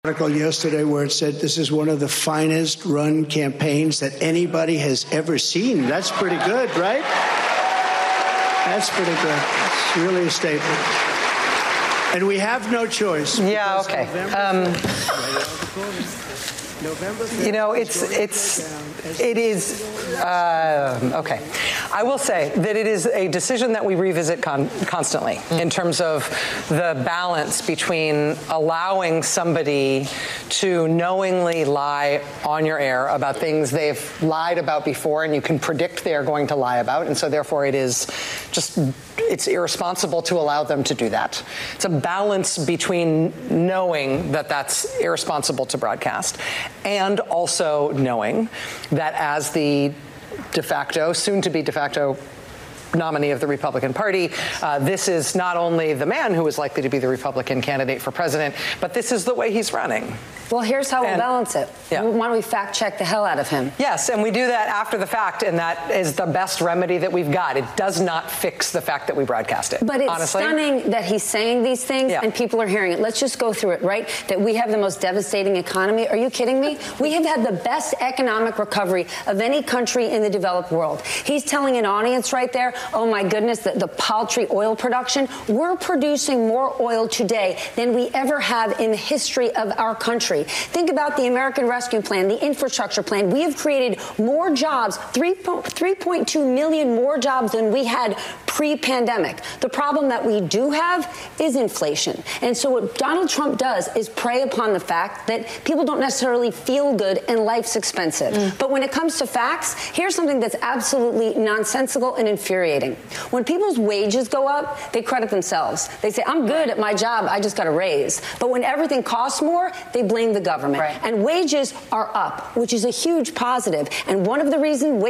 Article yesterday where it said this is one of the finest run campaigns that anybody has ever seen. That's pretty good, right? That's pretty good. It's really a statement. And we have no choice. Yeah, okay. You know, it is, okay. I will say that it is a decision that we revisit constantly in terms of the balance between allowing somebody to knowingly lie on your air about things they've lied about before and you can predict they are going to lie about, and so therefore it is just, it's irresponsible to allow them to do that. It's a balance between knowing that that's irresponsible to broadcast and also knowing that as the de facto, soon to be de facto nominee of the Republican Party, this is not only the man who is likely to be the Republican candidate for president, but this is the way he's running. Well, here's how we'll balance it. Yeah. Why don't we fact check the hell out of him? Yes, and we do that after the fact, and that is the best remedy that we've got. It does not fix the fact that we broadcast it. But it's honestly. Stunning that he's saying these things and people are hearing it. Let's just go through it, right? That we have the most devastating economy. Are you kidding me? We have had the best economic recovery of any country in the developed world. He's telling an audience right there, oh my goodness, the paltry oil production. We're producing more oil today than we ever have in the history of our country. Think about the American Rescue Plan, the infrastructure plan. We have created more jobs, 3.2 million more jobs than we had pre-pandemic. The problem that we do have is inflation. And so what Donald Trump does is prey upon the fact that people don't necessarily feel good and life's expensive. But when it comes to facts, here's something that's absolutely nonsensical and infuriating. When people's wages go up, they credit themselves. They say, I'm good at my job, I just got a raise. But when everything costs more, they blame the government. And wages are up, which is a huge positive. And one of those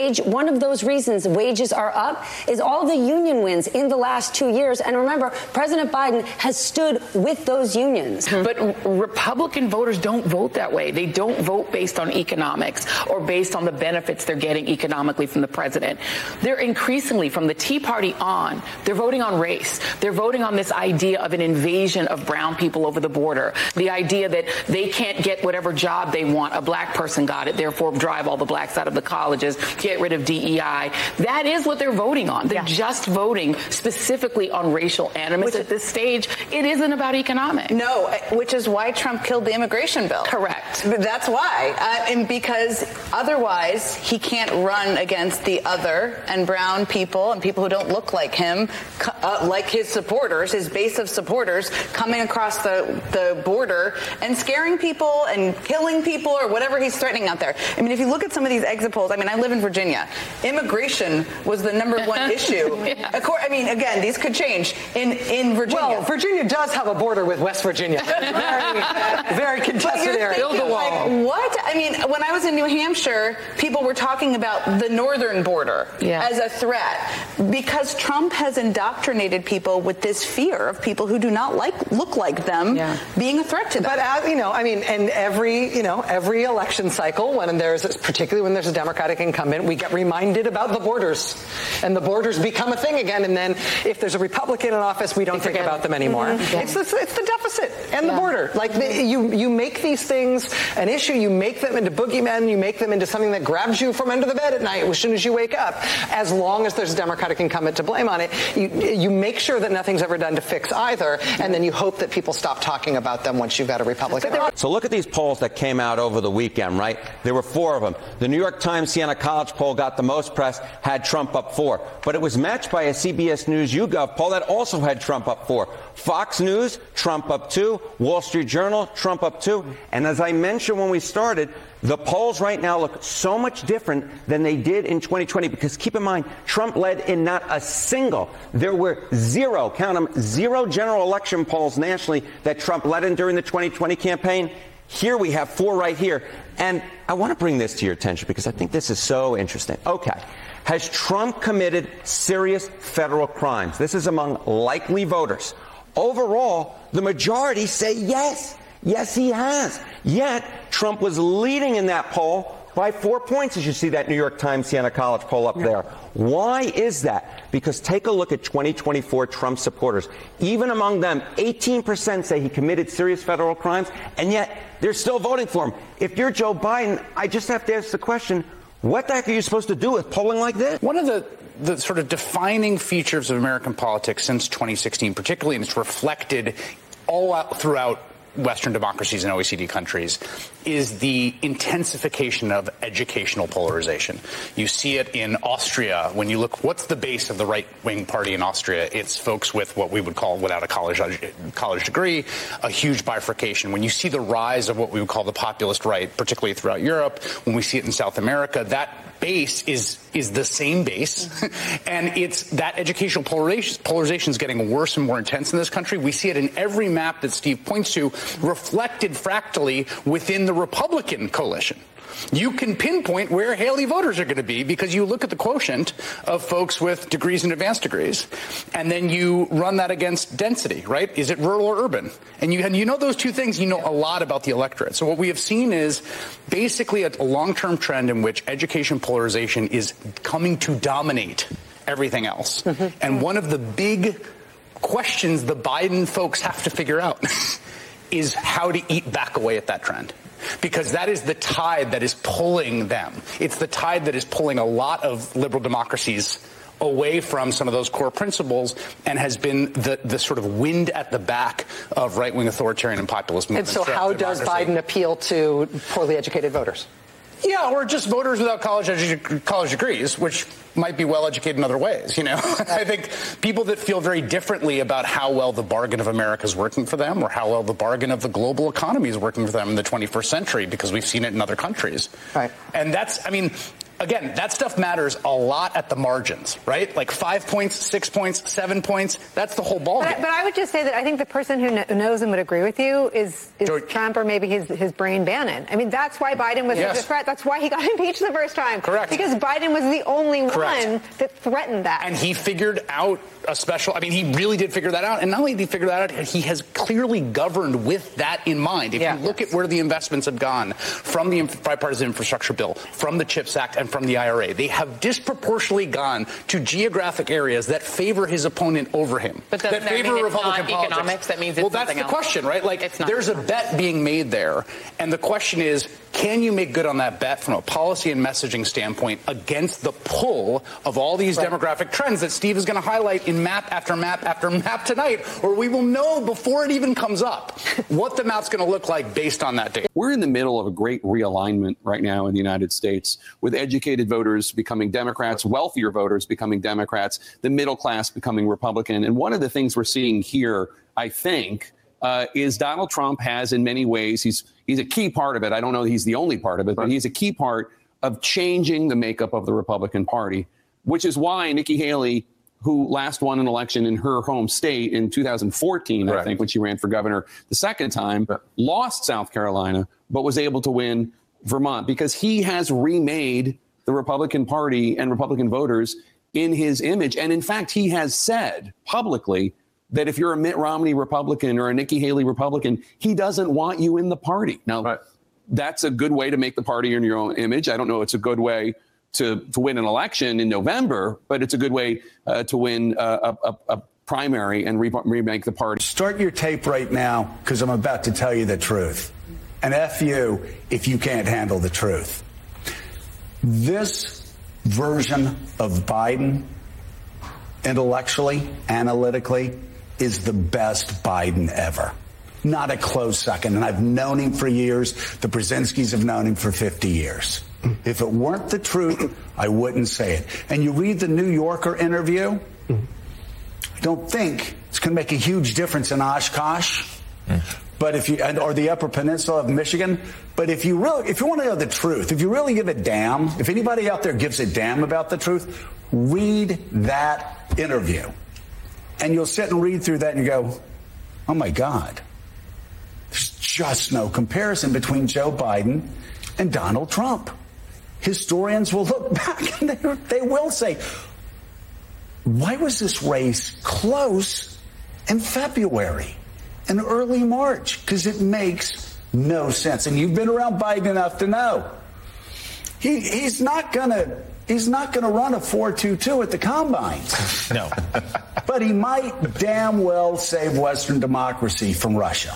reasons wages are up is all the union wins in the last 2 years. And remember, President Biden has stood with those unions. But Republican voters don't vote that way. They don't vote based on economics or based on the benefits they're getting economically from the president. They're increasingly, from the Tea Party on, they're voting on race. They're voting on this idea of an invasion of brown people over the border. The idea that they can't get whatever job they want. A black person got it, therefore drive all the blacks out of the colleges, get rid of DEI. That is what they're voting on. They're just voting specifically on racial animus. At this stage, it isn't about economics. No, which is why Trump killed the immigration bill. Correct. That's why. And because otherwise he can't run against the other and brown people and people who don't look like him, like his supporters, his base of supporters, coming across the border and scaring people and killing people or whatever he's threatening out there. I mean, if you look at some of these exit polls, I mean, I live in Virginia. Immigration was the number one issue. I mean, again, these could change in Virginia. Well, Virginia does have a border with West Virginia. Very contested area. Build a wall. Like, what? I mean, when I was in New Hampshire, people were talking about the northern border as a threat because Trump has indoctrinated people with this fear of people who do not look like them being a threat to them. But as you know, I mean, and every election cycle, particularly when there's a Democratic incumbent, we get reminded about the borders, and the borders become a thing again. And then if there's a Republican in office, we don't think about them anymore. It's the deficit and the border. Like you make these things an issue. You make them into boogeymen. You make them into something that grabs you from under the bed at night as soon as you wake up. As long as there's a Democratic incumbent to blame on it, you make sure that nothing's ever done to fix either, and then you hope that people stop talking about them once you've got a Republican. So look at these polls that came out over the weekend, right? There were 4 of them. The New York Times Siena College poll got the most press, had Trump up 4. But it was matched by a CBS News YouGov poll that also had Trump up 4. Fox News, Trump up 2. Wall Street Journal, Trump up 2. And as I mentioned when we started, the polls right now look so much different than they did in 2020, because keep in mind, Trump led in not a single. There were 0, count them, 0 general election polls nationally that Trump led in during the 2020 campaign. Here we have 4 right here. And I want to bring this to your attention because I think this is so interesting. Okay. Has Trump committed serious federal crimes? This is among likely voters. Overall, the majority say yes. Yes, he has. Yet, Trump was leading in that poll by 4 points as you see that New York Times Siena College poll up there. Why is that? Because take a look at 2024 Trump supporters. Even among them, 18% say he committed serious federal crimes, and yet they're still voting for him. If you're Joe Biden, I just have to ask the question, what the heck are you supposed to do with polling like this? One of the sort of defining features of American politics since 2016, particularly, and it's reflected all out throughout Western democracies and OECD countries, is the intensification of educational polarization. You see it in Austria. When you look, what's the base of the right-wing party in Austria? It's folks with what we would call, without a college degree, a huge bifurcation. When you see the rise of what we would call the populist right, particularly throughout Europe, when we see it in South America, that base is the same base, and it's that educational polarization is getting worse and more intense in this country. We see it in every map that Steve points to, reflected fractally within the Republican coalition. You can pinpoint where Haley voters are going to be because you look at the quotient of folks with degrees and advanced degrees, and then you run that against density, right? Is it rural or urban? And you know those two things, you know a lot about the electorate. So what we have seen is basically a long-term trend in which education polarization is coming to dominate everything else. Mm-hmm. And one of the big questions the Biden folks have to figure out is how to eat back away at that trend. Because that is the tide that is pulling them. It's the tide that is pulling a lot of liberal democracies away from some of those core principles and has been the sort of wind at the back of right-wing authoritarian and populist movements. And so how does Biden appeal to poorly educated voters? Yeah, or just voters without college degrees, which might be well-educated in other ways, you know. I think people that feel very differently about how well the bargain of America is working for them or how well the bargain of the global economy is working for them in the 21st century, because we've seen it in other countries. Right. And that's, I mean, again, that stuff matters a lot at the margins, right? Like 5 points, 6 points, 7 points. That's the whole ballgame. But I would just say that I think the person who knows and would agree with you is Trump, or maybe his brain Bannon. I mean, that's why Biden was such a threat. That's why he got impeached the first time. Correct. Because Biden was the only one that threatened that. And he figured out a special, I mean, he really did figure that out. And not only did he figure that out, he has clearly governed with that in mind. If you look at where the investments have gone from the bipartisan infrastructure bill, from the CHIPS Act, and from the IRA, they have disproportionately gone to geographic areas that favor his opponent over him. But that favor Republican politics. Economics, that means it's well, that's the question, right? Like, there's a bet being made there. And the question is, can you make good on that bet from a policy and messaging standpoint against the pull of all these demographic trends that Steve is going to highlight in map after map after map tonight, or we will know before it even comes up what the map's going to look like based on that data? We're in the middle of a great realignment right now in the United States, with educated voters becoming Democrats, wealthier voters becoming Democrats, the middle class becoming Republican. And one of the things we're seeing here, I think, is Donald Trump has, in many ways, he's a key part of it. I don't know that he's the only part of it, but he's a key part of changing the makeup of the Republican Party, which is why Nikki Haley, who last won an election in her home state in 2014, I think, when she ran for governor the second time, lost South Carolina, but was able to win Vermont, because he has remade the Republican Party and Republican voters in his image. And in fact, he has said publicly that if you're a Mitt Romney Republican or a Nikki Haley Republican, he doesn't want you in the party. Now, that's a good way to make the party in your own image. I don't know it's a good way to win an election in November, but it's a good way to win a primary and remake the party. Start your tape right now, because I'm about to tell you the truth. And F you if you can't handle the truth. This version of Biden, intellectually, analytically, is the best Biden ever. Not a close second. And I've known him for years. The Brzezinskis have known him for 50 years. If it weren't the truth, I wouldn't say it. And you read the New Yorker interview, I don't think it's going to make a huge difference in Oshkosh, but if you, or the Upper Peninsula of Michigan. But if you want to know the truth, if you really give a damn, if anybody out there gives a damn about the truth, read that interview. And you'll sit and read through that and you go, oh my God, there's just no comparison between Joe Biden and Donald Trump. Historians will look back and they will say, why was this race close in February and early March? Because it makes no sense. And you've been around Biden enough to know He's not gonna run a 4.22 at the combine. No. But he might damn well save Western democracy from Russia.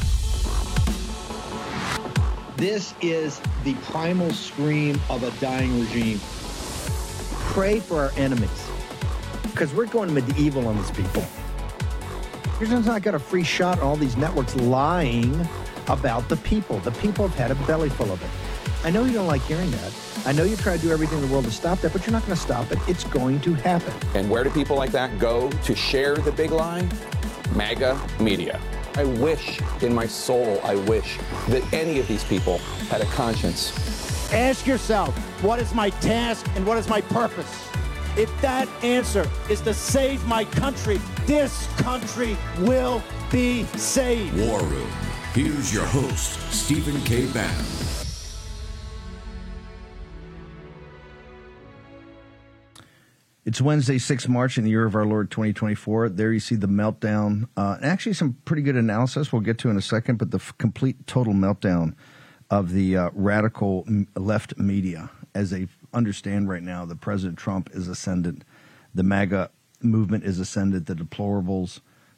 This is the primal scream of a dying regime. Pray for our enemies, because we're going medieval on these people. You're just not got a free shot on all these networks lying about the people. The people have had a belly full of it. I know you don't like hearing that. I know you try to do everything in the world to stop that, but you're not going to stop it. It's going to happen. And where do people like that go to share the big lie? MAGA media. I wish in my soul, I wish that any of these people had a conscience. Ask yourself, what is my task and what is my purpose? If that answer is to save my country, this country will be saved. War Room. Here's your host, Stephen K. Bannon. It's Wednesday, 6 March in the year of our Lord 2024. There you see the meltdown. Actually, some pretty good analysis we'll get to in a second, but the complete total meltdown of the radical left media as they understand right now that President Trump is ascendant. The MAGA movement is ascendant. The deplorables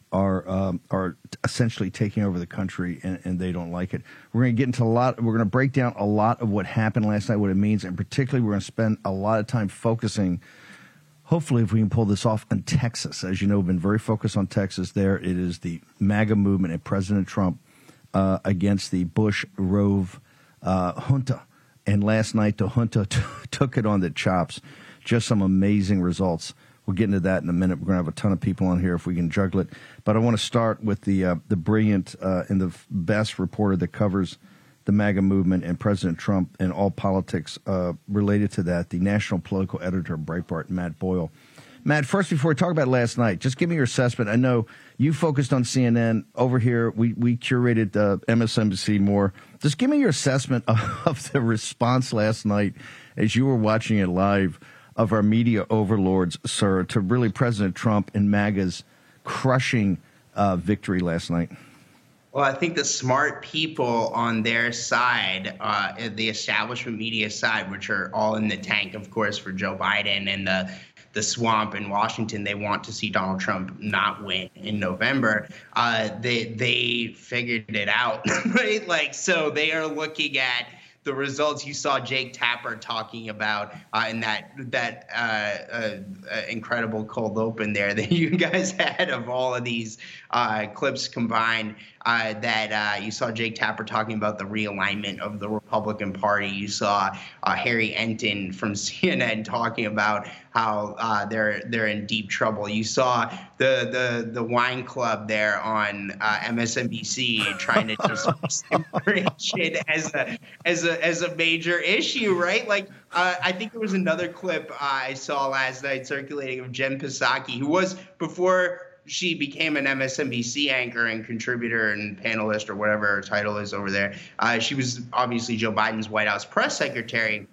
are essentially taking over the country, and they don't like it. We're going to get into we're going to break down a lot of what happened last night, what it means, and particularly we're going to spend a lot of time focusing, hopefully, if we can pull this off, on Texas. As you know, we've been very focused on Texas there. It is the MAGA movement and President Trump against the Bush-Rove junta. And last night, the junta took it on the chops. Just some amazing results. We'll get into that in a minute. We're going to have a ton of people on here if we can juggle it. But I want to start with the brilliant and the best reporter that covers the MAGA movement and President Trump and all politics related to that, the national political editor of Breitbart, Matt Boyle. Matt, first, before we talk about last night, just give me your assessment. I know you focused on CNN. Over here, we curated MSNBC more. Just give me your assessment of the response last night as you were watching it live of our media overlords, sir, to really President Trump and MAGA's crushing victory last night. Well, I think the smart people on their side, the establishment media side, which are all in the tank, of course, for Joe Biden and the swamp in Washington, they want to see Donald Trump not win in November. They figured it out, right? Like, so they are looking at the results. You saw Jake Tapper talking about in that incredible cold open there that you guys had of all of these clips combined. That you saw Jake Tapper talking about the realignment of the Republican Party. You saw Harry Enton from CNN talking about how they're in deep trouble. You saw the wine club there on MSNBC trying to just preach it as a major issue, right? Like I think there was another clip I saw last night circulating of Jen Psaki, who was, before she became an MSNBC anchor and contributor and panelist or whatever her title is over there. She was obviously Joe Biden's White House press secretary.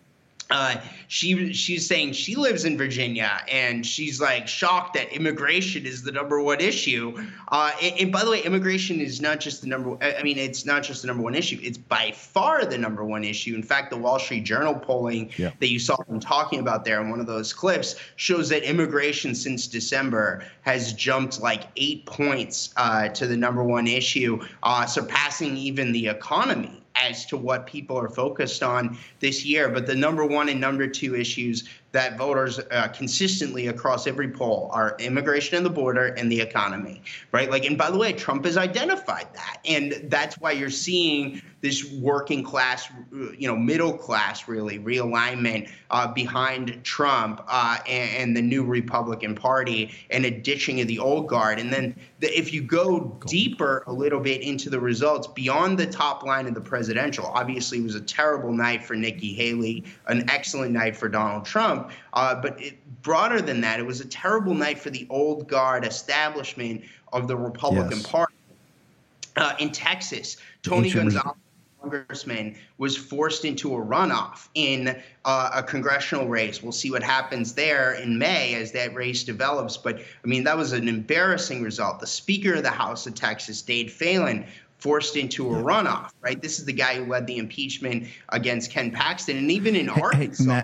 She's saying she lives in Virginia, and she's like shocked that immigration is the number one issue. And by the way, immigration is not just it's not just the number one issue. It's by far the number one issue. In fact, the Wall Street Journal polling that you saw them talking about there in one of those clips shows that immigration since December has jumped like 8 points to the number one issue, surpassing even the economy as to what people are focused on this year. But the number one and number two issues that voters consistently across every poll are immigration and the border and the economy, right? Like, and by the way, Trump has identified that. And that's why you're seeing this working class, middle class, really, realignment behind Trump and the new Republican Party, and a ditching of the old guard. And then if you go deeper a little bit into the results beyond the top line of the presidential, obviously it was a terrible night for Nikki Haley, an excellent night for Donald Trump. But broader than that, it was a terrible night for the old guard establishment of the Republican Party. In Texas, Tony Gonzalez, congressman, was forced into a runoff in a congressional race. We'll see what happens there in May as that race develops. But, I mean, that was an embarrassing result. The Speaker of the House of Texas, Dade Phelan, forced into a runoff, right? This is the guy who led the impeachment against Ken Paxton. And even in Arkansas.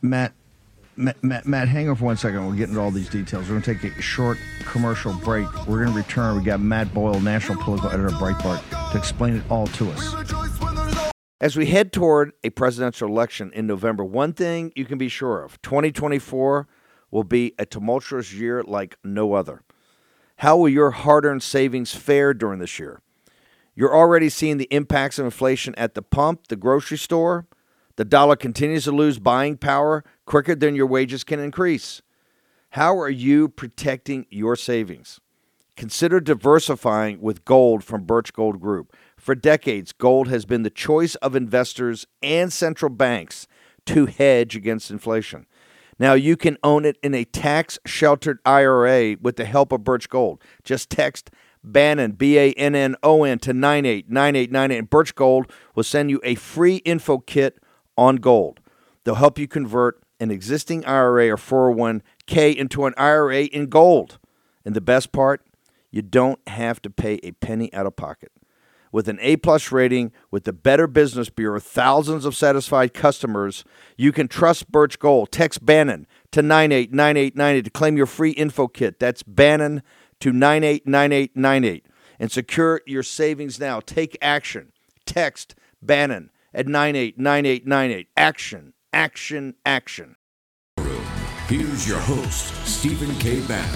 Matt, hang on for 1 second. We'll get into all these details. We're going to take a short commercial break. We're going to return. We got Matt Boyle, national political editor of Breitbart, to explain it all to us. As we head toward a presidential election in November, one thing you can be sure of, 2024 will be a tumultuous year like no other. How will your hard-earned savings fare during this year? You're already seeing the impacts of inflation at the pump, the grocery store. The dollar continues to lose buying power quicker than your wages can increase. How are you protecting your savings? Consider diversifying with gold from Birch Gold Group. For decades, gold has been the choice of investors and central banks to hedge against inflation. Now you can own it in a tax-sheltered IRA with the help of Birch Gold. Just text Bannon, B-A-N-N-O-N, to 989898, and Birch Gold will send you a free info kit on gold. They'll help you convert an existing IRA or 401k into an IRA in gold. And the best part, you don't have to pay a penny out of pocket. With an A-plus rating, with the Better Business Bureau, thousands of satisfied customers, you can trust Birch Gold. Text Bannon to 989898 to claim your free info kit. That's Bannon to 989898. And secure your savings now. Take action. Text Bannon at 989898. Action, action, action. Here's your host, Stephen K. Bannon.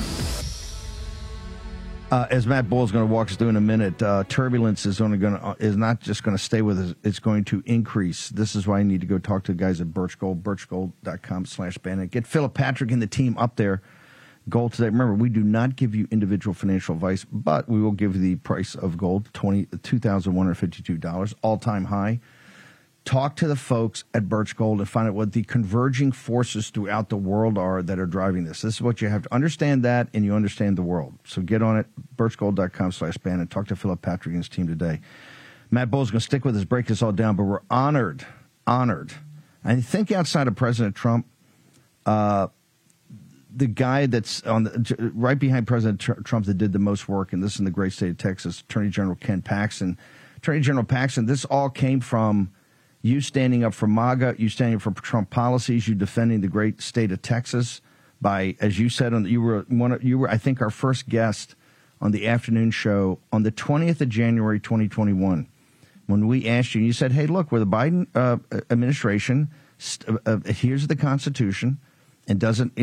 As Matt Boyle is going to walk us through in a minute, turbulence is not just going to stay with us; it's going to increase. This is why you need to go talk to the guys at Birch Gold, birchgold.com/Bannon. Get Philip Patrick and the team up there. Gold today. Remember, we do not give you individual financial advice, but we will give you the price of gold, $2,152, all-time high. Talk to the folks at Birch Gold and find out what the converging forces throughout the world are that are driving this. This is what you have to understand, that, and you understand the world. So get on it, birchgold.com/Bannon. Talk to Philip Patrick and his team today. Matt Boyle's going to stick with us, break this all down, but we're honored. I think outside of President Trump, the guy that's right behind President Trump that did the most work, and this is in the great state of Texas, Attorney General Ken Paxton. Attorney General Paxton, this all came from you standing up for MAGA, you standing up for Trump policies, you defending the great state of Texas by, as you said, you were I think our first guest on the afternoon show on the 20th of January 2021 when we asked you. You said, "Hey, look, we're the Biden administration adheres to the Constitution and doesn't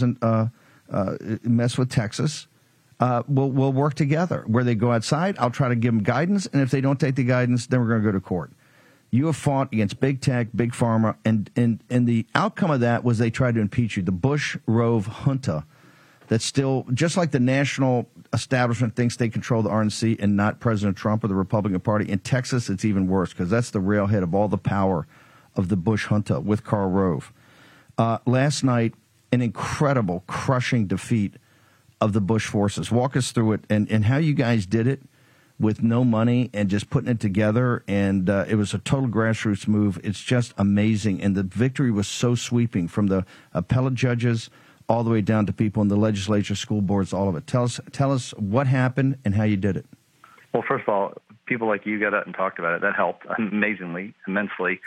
mess with Texas. We'll work together. Where they go outside, I'll try to give them guidance, and if they don't take the guidance, then we're going to go to court." You have fought against big tech, big pharma, and the outcome of that was they tried to impeach you. The Bush-Rove junta that's still, just like the national establishment thinks they control the RNC and not President Trump or the Republican Party. In Texas, it's even worse because that's the railhead of all the power of the Bush junta with Karl Rove. Last night, an incredible, crushing defeat of the Bush forces. Walk us through it and how you guys did it with no money and just putting it together. And it was a total grassroots move. It's just amazing. And the victory was so sweeping from the appellate judges all the way down to people in the legislature, school boards, all of it. Tell us what happened and how you did it. Well, first of all, people like you got out and talked about it. That helped amazingly, immensely.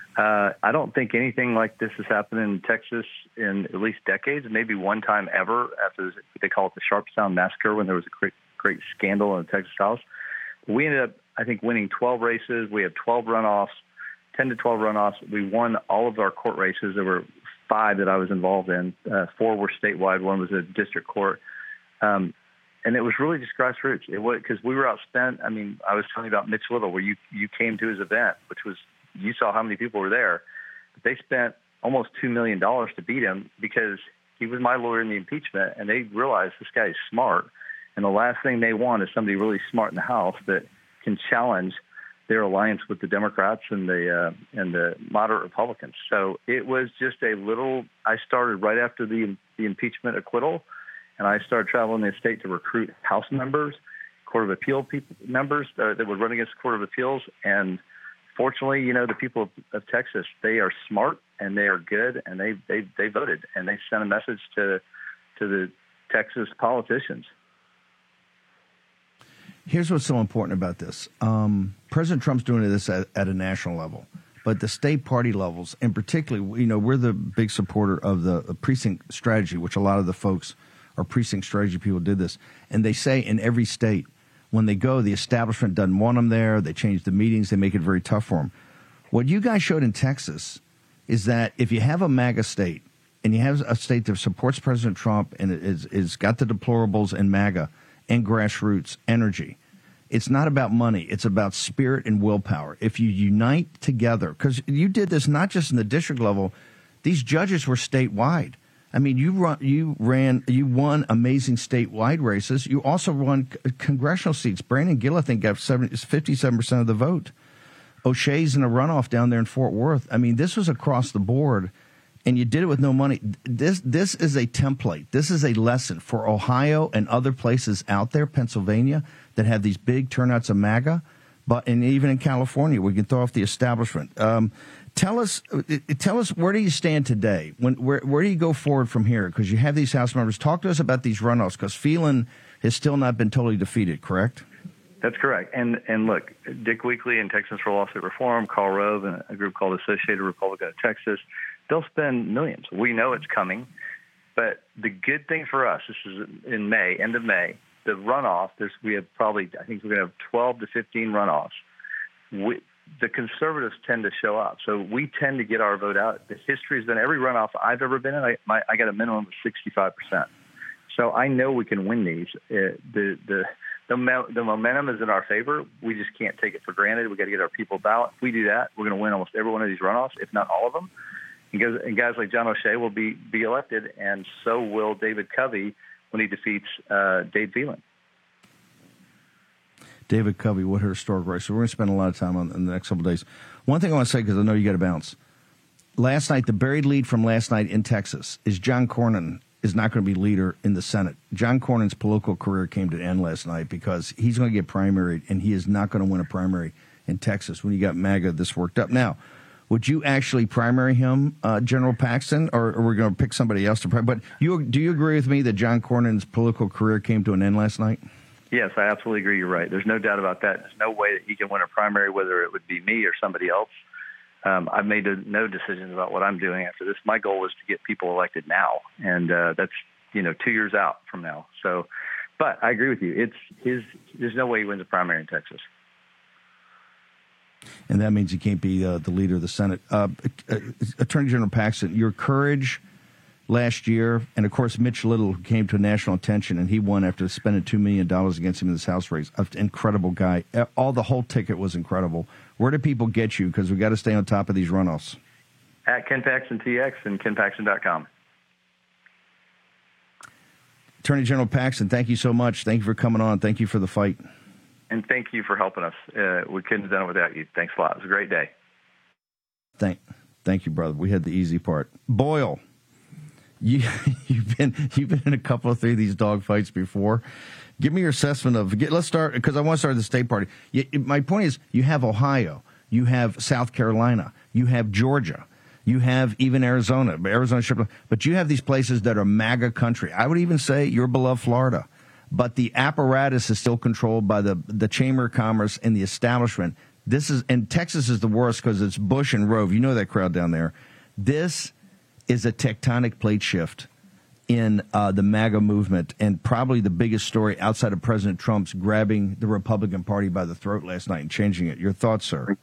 I don't think anything like this has happened in Texas in at least decades, maybe one time ever after they call it the Sharpstown Massacre when there was a great scandal in the Texas House. We ended up, I think, winning 12 races. We had 12 runoffs, 10 to 12 runoffs. We won all of our court races. There were 5 that I was involved in. 4 were statewide. 1 was a district court. And it was really just grassroots. It was because we were outspent. I mean, I was telling you about Mitch Little, where you came to his event, which was, you saw how many people were there. But they spent almost $2 million to beat him because he was my lawyer in the impeachment, and they realized this guy is smart. And the last thing they want is somebody really smart in the House that can challenge their alliance with the Democrats and the moderate Republicans. So it was just I started right after the impeachment acquittal, and I started traveling the state to recruit House members, Court of Appeal members that would run against the Court of Appeals. And fortunately, the people of Texas, they are smart and they are good, and they voted, and they sent a message to the Texas politicians. Here's what's so important about this. President Trump's doing this at a national level, but the state party levels, and particularly, we're the big supporter of the precinct strategy, which a lot of the folks are precinct strategy people did this. And they say in every state, when they go, the establishment doesn't want them there. They change the meetings. They make it very tough for them. What you guys showed in Texas is that if you have a MAGA state and you have a state that supports President Trump and is got the deplorables and MAGA and grassroots energy, it's not about money. It's about spirit and willpower. If you unite together, because you did this not just in the district level, these judges were statewide. I mean, you won amazing statewide races. You also won congressional seats. Brandon Gill, I think, got 57% of the vote. O'Shea's in a runoff down there in Fort Worth. I mean, this was across the board, and you did it with no money. This is a template. This is a lesson for Ohio and other places out there, Pennsylvania, that have these big turnouts of MAGA, and even in California, we can throw off the establishment. Tell us, where do you stand today? Where do you go forward from here? Because you have these House members. Talk to us about these runoffs, because Phelan has still not been totally defeated, correct? That's correct. And look, Dick Weekley and Texans for Lawsuit Reform, Karl Rove, and a group called Associated Republican of Texas, they'll spend millions. We know it's coming. But the good thing for us, this is in May, end of May, the runoff, we have probably, I think we're going to have 12 to 15 runoffs. The conservatives tend to show up. So we tend to get our vote out. The history has been every runoff I've ever been in, I got a minimum of 65%. So I know we can win these. The momentum is in our favor. We just can't take it for granted. We got to get our people ballot. If we do that, we're going to win almost every one of these runoffs, if not all of them. And guys like John O'Shea will be elected, and so will David Covey when he defeats Dave Phelan. David Covey, what a historic race. So we're going to spend a lot of time on in the next couple of days. One thing I want to say, because I know you got to bounce. Last night, the buried lead from last night in Texas is John Cornyn is not going to be leader in the Senate. John Cornyn's political career came to an end last night because he's going to get primaried, and he is not going to win a primary in Texas. When you got MAGA, this worked up. Now, would you actually primary him, General Paxton, or are we going to pick somebody else to primary? But do you agree with me that John Cornyn's political career came to an end last night? Yes, I absolutely agree. You're right. There's no doubt about that. There's no way that he can win a primary, whether it would be me or somebody else. I've made no decisions about what I'm doing after this. My goal is to get people elected now, and that's 2 years out from now. So, but I agree with you. There's no way he wins a primary in Texas. And that means he can't be the leader of the Senate. Attorney General Paxton, your courage last year, and of course Mitch Little came to national attention, and he won after spending $2 million against him in this House race. An incredible guy. The whole ticket was incredible. Where do people get you? Because we got to stay on top of these runoffs. At Ken Paxton TX and KenPaxton.com. Attorney General Paxton, thank you so much. Thank you for coming on. Thank you for the fight. And thank you for helping us. We couldn't have done it without you. Thanks a lot. It was a great day. Thank you, brother. We had the easy part. Boyle, you've been in a couple of 3 of these dog fights before. Give me your assessment of. Let's start, because I want to start with the state party. My point is, you have Ohio, you have South Carolina, you have Georgia, you have even Arizona, but you have these places that are MAGA country. I would even say your beloved Florida. But the apparatus is still controlled by the Chamber of Commerce and the establishment. And Texas is the worst because it's Bush and Rove. You know that crowd down there. This is a tectonic plate shift in the MAGA movement, and probably the biggest story outside of President Trump's grabbing the Republican Party by the throat last night and changing it. Your thoughts, sir?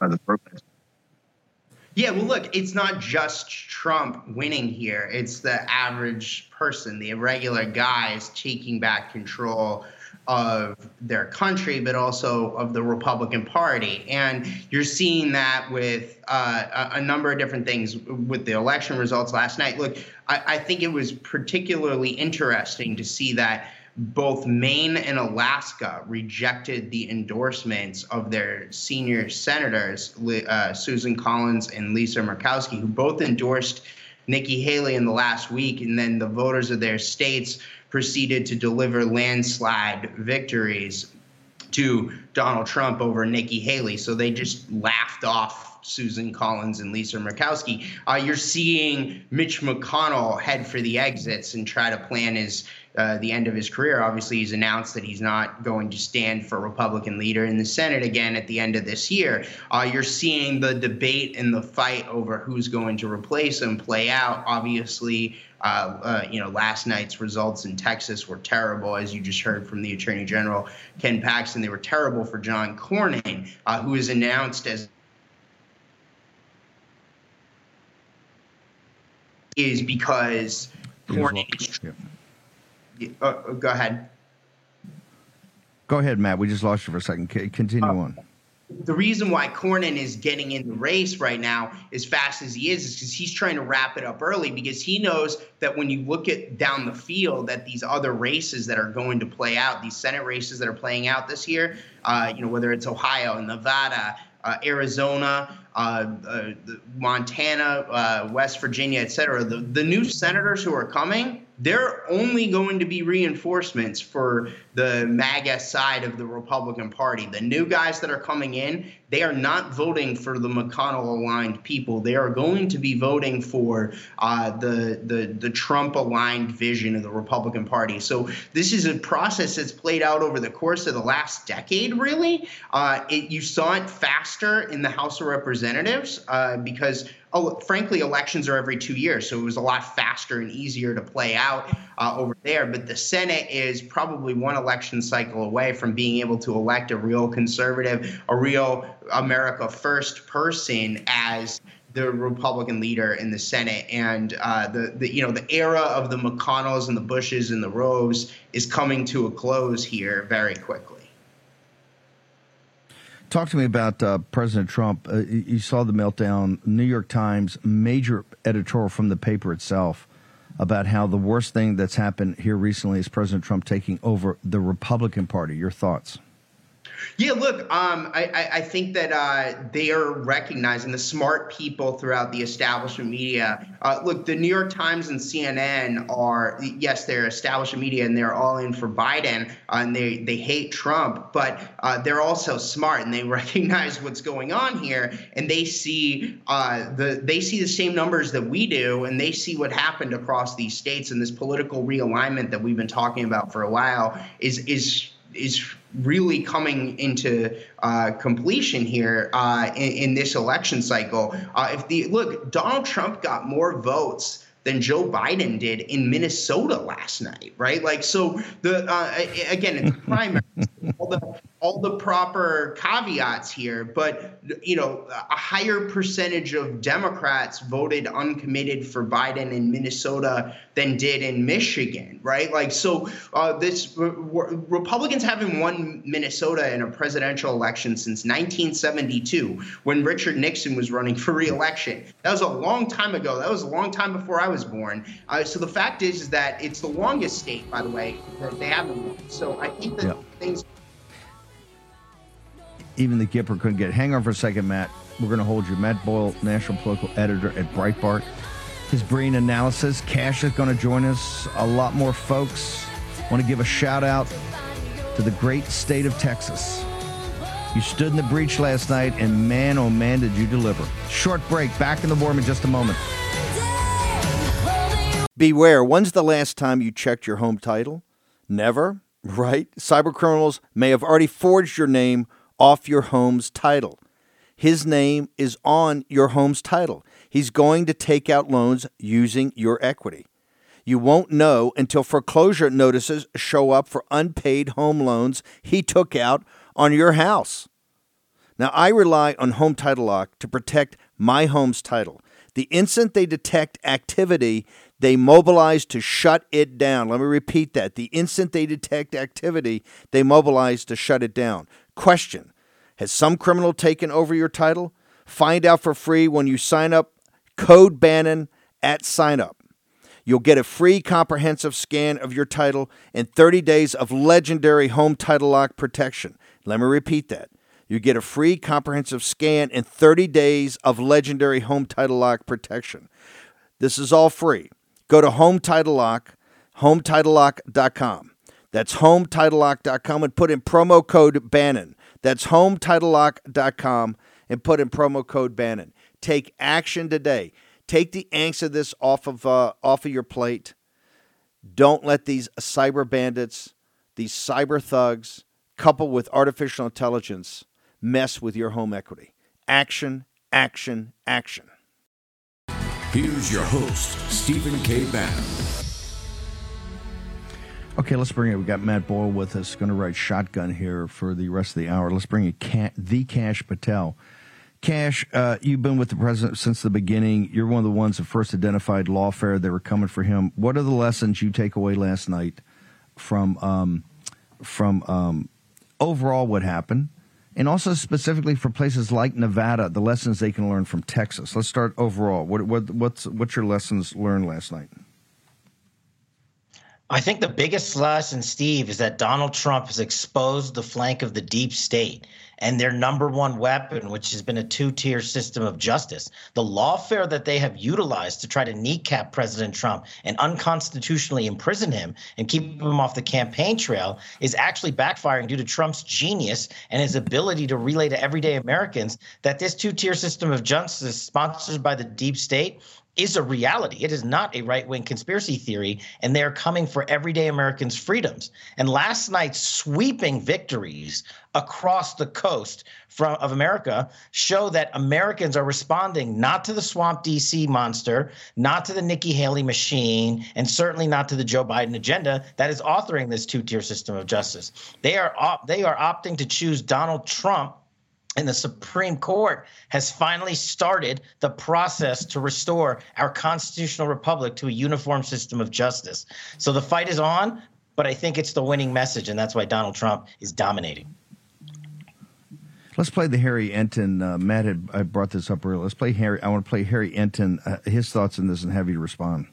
Yeah, well, look, it's not just Trump winning here. It's the average person, the irregular guys taking back control of their country, but also of the Republican Party. And you're seeing that with a number of different things with the election results last night. Look, I think it was particularly interesting to see that both Maine and Alaska rejected the endorsements of their senior senators, Susan Collins and Lisa Murkowski, who both endorsed Nikki Haley in the last week, and then the voters of their states proceeded to deliver landslide victories to Donald Trump over Nikki Haley. So they just laughed off Susan Collins and Lisa Murkowski. You're seeing Mitch McConnell head for the exits and try to plan his the end of his career. Obviously, he's announced that he's not going to stand for Republican leader in the Senate again at the end of this year. You're seeing the debate and the fight over who's going to replace him play out. Obviously, last night's results in Texas were terrible, as you just heard from the Attorney General, Ken Paxton. They were terrible for John Cornyn, who is announced as is because Cornyn is. Go ahead. Go ahead, Matt. We just lost you for a second. Continue on. The reason why Cornyn is getting in the race right now as fast as he is because he's trying to wrap it up early, because he knows that when you look at down the field at these other races that are going to play out, these Senate races that are playing out this year, whether it's Ohio, Nevada, Arizona, Montana, West Virginia, et cetera, the new senators who are coming, they're only going to be reinforcements for the MAGA side of the Republican Party. The new guys that are coming in, they are not voting for the McConnell-aligned people. They are going to be voting for the Trump-aligned vision of the Republican Party. So this is a process that's played out over the course of the last decade, really. You saw it faster in the House of Representatives because frankly, elections are every 2 years, so it was a lot faster and easier to play out over there. But the Senate is probably one election cycle away from being able to elect a real conservative, a real America First person as the Republican leader in the Senate. And the era of the McConnells and the Bushes and the Roves is coming to a close here very quickly. Talk to me about President Trump. You saw the meltdown. New York Times, major editorial from the paper itself about how the worst thing that's happened here recently is President Trump taking over the Republican Party. Your thoughts? Yeah, look, I think that they are recognizing, the smart people throughout the establishment media. Look, the New York Times and CNN are, yes, they're establishment media and they're all in for Biden and they hate Trump, but they're also smart and they recognize what's going on here, and they see the same numbers that we do, and they see what happened across these states, and this political realignment that we've been talking about for a while is really coming into completion here in this election cycle. Donald Trump got more votes than Joe Biden did in Minnesota last night, right? Like, so again, it's primary, all the proper caveats here, but a higher percentage of Democrats voted uncommitted for Biden in Minnesota than did in Michigan, right? Like, so Republicans haven't won Minnesota in a presidential election since 1972 when Richard Nixon was running for re-election. That was a long time ago. That was a long time before I was born. So the fact is that it's the longest state, by the way, that they haven't won. So I think that things. Even the Gipper couldn't get it. Hang on for a second, Matt. We're going to hold you. Matt Boyle, national political editor at Breitbart. His brain analysis. Cash is going to join us. A lot more folks. Want to give a shout out to the great state of Texas. You stood in the breach last night, and man, oh man, did you deliver. Short break. Back in the warm in just a moment. Beware. When's the last time you checked your home title? Never, right? Cybercriminals may have already forged your name off your home's title. His name is on your home's title. He's going to take out loans using your equity. You won't know until foreclosure notices show up for unpaid home loans he took out on your house. Now, I rely on Home Title Lock to protect my home's title. The instant they detect activity, they mobilize to shut it down. Let me repeat that. The instant they detect activity, they mobilize to shut it down. Question: has some criminal taken over your title? Find out for free when you sign up. Code Bannon at sign up. You'll get a free comprehensive scan of your title and 30 days of legendary Home Title Lock protection. Let me repeat that. You get a free comprehensive scan and 30 days of legendary Home Title Lock protection. This is all free. Go to Home Title Lock, HomeTitleLock.com. That's HomeTitleLock.com and put in promo code Bannon. That's HomeTitleLock.com and put in promo code Bannon. Take action today. Take the angst of this off of your plate. Don't let these cyber bandits, these cyber thugs, coupled with artificial intelligence, mess with your home equity. Action, action, action. Here's your host, Stephen K. Bannon. Okay, let's bring it. We got Matt Boyle with us, going to ride shotgun here for the rest of the hour. Let's bring in the Kash Patel. Kash, you've been with the president since the beginning. You're one of the ones that first identified lawfare. They were coming for him. What are the lessons you take away last night from overall what happened, and also specifically for places like Nevada, the lessons they can learn from Texas? Let's start overall. What's your lessons learned last night? I think the biggest lesson, Steve, is that Donald Trump has exposed the flank of the deep state and their number one weapon, which has been a two-tier system of justice. The lawfare that they have utilized to try to kneecap President Trump and unconstitutionally imprison him and keep him off the campaign trail is actually backfiring due to Trump's genius and his ability to relay to everyday Americans that this two-tier system of justice sponsored by the deep state is a reality. It is not a right-wing conspiracy theory, and they're coming for everyday Americans' freedoms. And last night's sweeping victories across the coast of America show that Americans are responding not to the swamp DC monster, not to the Nikki Haley machine, and certainly not to the Joe Biden agenda that is authoring this two-tier system of justice. They are opting to choose Donald Trump. And the Supreme Court has finally started the process to restore our constitutional republic to a uniform system of justice. So the fight is on, but I think it's the winning message, and that's why Donald Trump is dominating. Let's play the Harry Enten. Matt I brought this up earlier. Let's play Harry. I want to play Harry Enten, his thoughts on this, and have you respond.